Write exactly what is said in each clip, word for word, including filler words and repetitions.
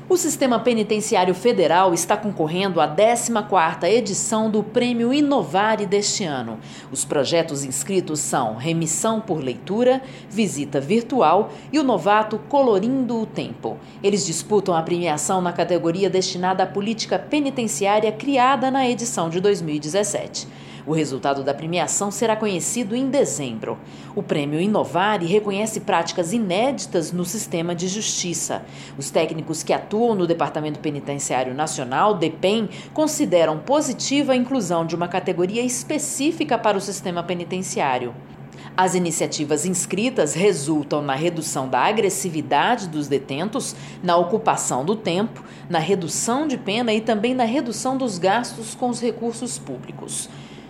O Sistema Penitenciário Federal está concorrendo à décima quarta edição do Prêmio Inovare deste ano. Os projetos inscritos são Remissão por Leitura, Visita Virtual e o novato Colorindo o Tempo. Eles disputam a premiação na categoria destinada à política penitenciária criada na edição de dois mil e dezessete. O resultado da premiação será conhecido em dezembro. O Prêmio Inovare reconhece práticas inéditas no sistema de justiça. Os técnicos que atuam no Departamento Penitenciário Nacional, DEPEN, consideram positiva a inclusão de uma categoria específica para o sistema penitenciário. As iniciativas inscritas resultam na redução da agressividade dos detentos, na ocupação do tempo, na redução de pena e também na redução dos gastos com os recursos públicos.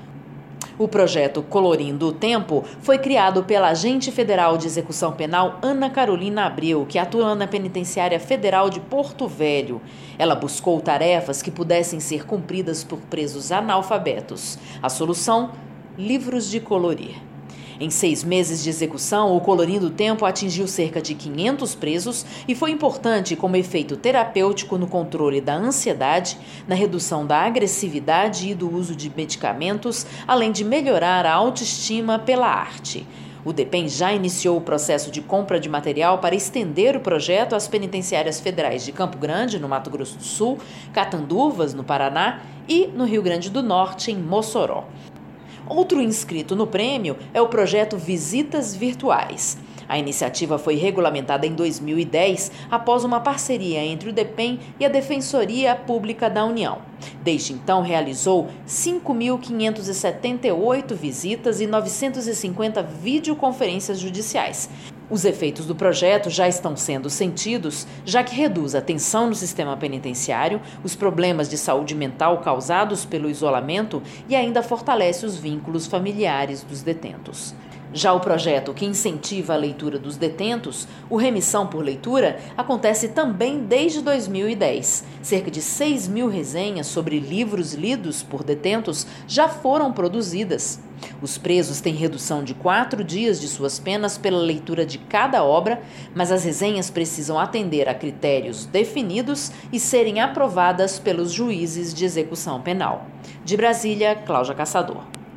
O projeto Colorindo o Tempo foi criado pela agente federal de execução penal Ana Carolina Abreu, que atua na Penitenciária Federal de Porto Velho. Ela buscou tarefas que pudessem ser cumpridas por presos analfabetos. A solução? Livros de colorir. Em seis meses de execução, o Colorindo o Tempo atingiu cerca de quinhentos presos e foi importante como efeito terapêutico no controle da ansiedade, na redução da agressividade e do uso de medicamentos, além de melhorar a autoestima pela arte. O DEPEN já iniciou o processo de compra de material para estender o projeto às penitenciárias federais de Campo Grande, no Mato Grosso do Sul, Catanduvas, no Paraná e no Rio Grande do Norte, em Mossoró. Outro inscrito no prêmio é o projeto Visitas Virtuais. A iniciativa foi regulamentada em dois mil e dez após uma parceria entre o DEPEN e a Defensoria Pública da União. Desde então, realizou cinco mil quinhentas e setenta e oito visitas e novecentas e cinquenta videoconferências judiciais. Os efeitos do projeto já estão sendo sentidos, já que reduz a tensão no sistema penitenciário, os problemas de saúde mental causados pelo isolamento e ainda fortalece os vínculos familiares dos detentos. Já o projeto que incentiva a leitura dos detentos, o Remissão por Leitura, acontece também desde dois mil e dez. Cerca de seis mil resenhas sobre livros lidos por detentos já foram produzidas. Os presos têm redução de quatro dias de suas penas pela leitura de cada obra, mas as resenhas precisam atender a critérios definidos e serem aprovadas pelos juízes de execução penal. De Brasília, Cláudia Caçador.